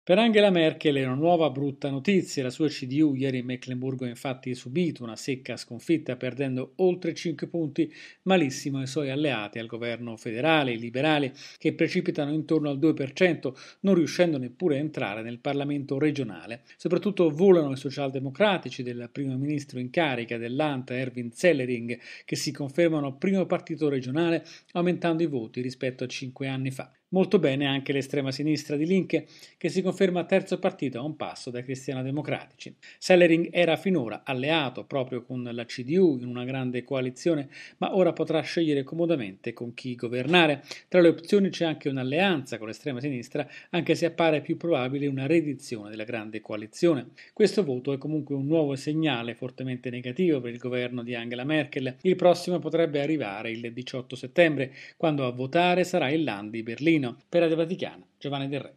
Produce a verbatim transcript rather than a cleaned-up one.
Per Angela Merkel è una nuova brutta notizia. La sua C D U ieri in Meclemburgo ha infatti subito una secca sconfitta, perdendo oltre cinque punti, malissimo i suoi alleati al governo federale, i liberali, che precipitano intorno al due per cento, non riuscendo neppure a entrare nel Parlamento regionale. Soprattutto volano i socialdemocratici del primo ministro in carica dell'A N T, Erwin Sellering, che si confermano primo partito regionale, aumentando i voti rispetto a cinque anni fa. Molto bene anche l'estrema sinistra di Linke, che si conferma terzo partito a un passo dai cristiano-democratici. Sellering era finora alleato proprio con la C D U in una grande coalizione, ma ora potrà scegliere comodamente con chi governare. Tra le opzioni c'è anche un'alleanza con l'estrema sinistra, anche se appare più probabile una riedizione della grande coalizione. Questo voto è comunque un nuovo segnale fortemente negativo per il governo di Angela Merkel. Il prossimo potrebbe arrivare il diciotto settembre, quando a votare sarà il Land di Berlino. Per Radio Vaticana, Giovanni Del Re.